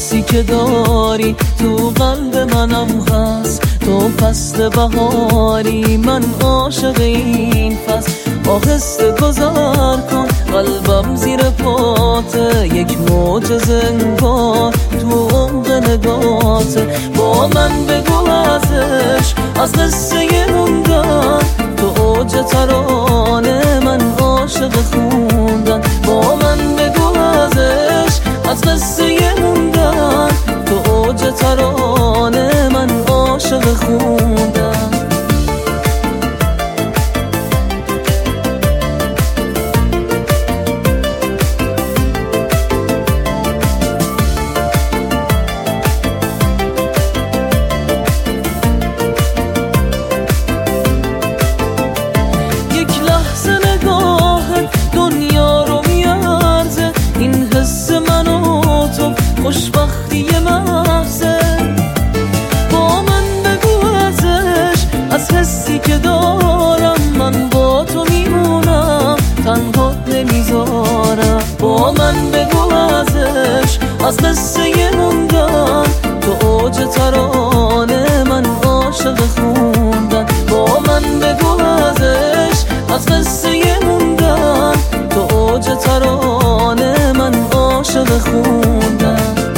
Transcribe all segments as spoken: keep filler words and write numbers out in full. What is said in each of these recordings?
احساسی که داری تو قلب منم هست. تو فصل بهاری، من عاشق این فصل. آهسته گذر کن قلبم زیر پاته، یک موج انگار تو عمق نگاته. با من بگو ازش، از قصه موندن تو اوج ترانه، من عاشق خوندن. با من بگو ازش، از قصه موندن تو اوج ترانه، من عاشق خوندن. خوشبختی محضه، با من بگو ازش، از حسی که دارم من با تو میمونم، تنها نمیذارم. با من بگو ازش، از قصه موندن تو اوج ترانه، من عاشق خوندن. با من بگو ازش، از قصه موندن تو اوج ترانه، من عاشق خوندن.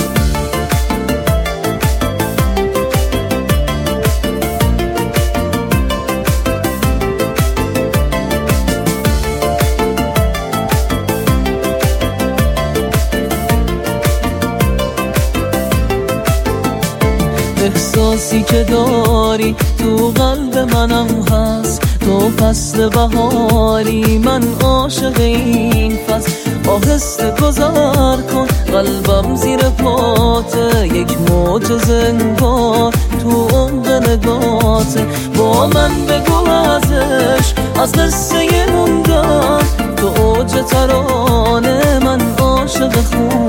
احساسی که داری تو قلب منم هست. تو فصل بهاری، من عاشق این فصل. آهسته گذر کن قلبم زیر پاته، یک موج انگار تو عمق نگاته. با من بگو ازش، از قصه موندن تو اوج ترانه، من عاشق خوندن.